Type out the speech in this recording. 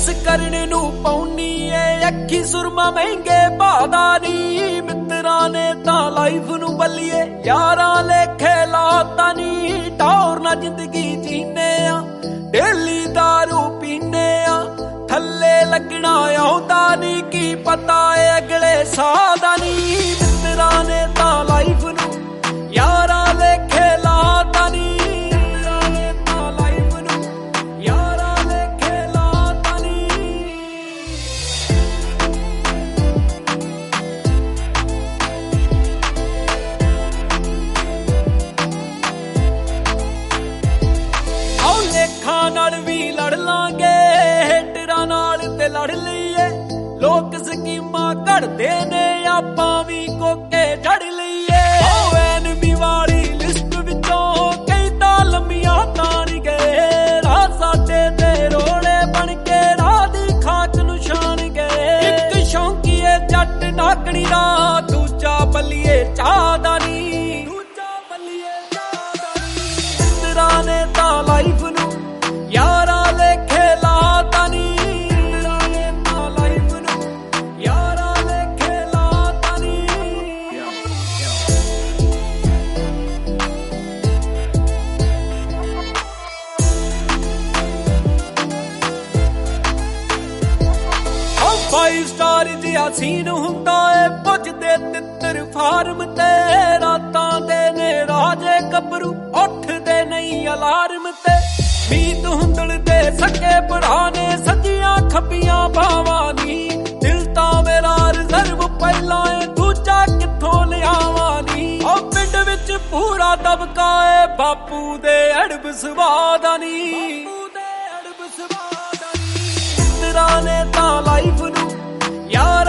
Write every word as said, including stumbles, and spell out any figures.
इस करने नू पौनी है अखी सुरमा महंगे भादा नी मित्रा ने ता लाइफ नू बल्लिए यारा लेखे लाता नी टौर ना जिंदगी जीने आ डेली दारू पीने आ थल्ले लगना आउंदा नी की पता है अगले साल दा नी मित्रा ने ता लाइफ नू यारा लेखे लाता नी लड़ लांगे हेटरा नाल ते लड़ लीए लोग स्कीमां घड़दे ने आपां भी कोके जड़ लीए एनमी वाली लिस्ट विचों कई तां लंबियां ताण गए राह साडे ते रोड़े बन के राह दी खाक नूं छाण गए इक शौकीए जट नाकणी दा दूजा बल्लिए चाह दा नी दूजा बल्लिए चाह दा नी मित्रा ने तां लाइफ नूं यारा लेखे लाता नी लाइफ नू यारा लेखे लाता नी फाइव स्टार जिहा सीन हुंदा है पुजदे तित्तर फार्म ते रातां दे ने राजे कबरू उठदे नहीं अलार्म ते मीत हुंदड़ दे सके भरा ने सजियां खब्बियां भावां नी दिल तां मेरा रिजर्व पहला है दूजा कित्थों लियावां नी ओ पिंड विच पूरा दबका है बापू दे अड़ब सवादा नी बापू दे अड़ब सवादा नी मित्रा ने तां लाइफ नू यार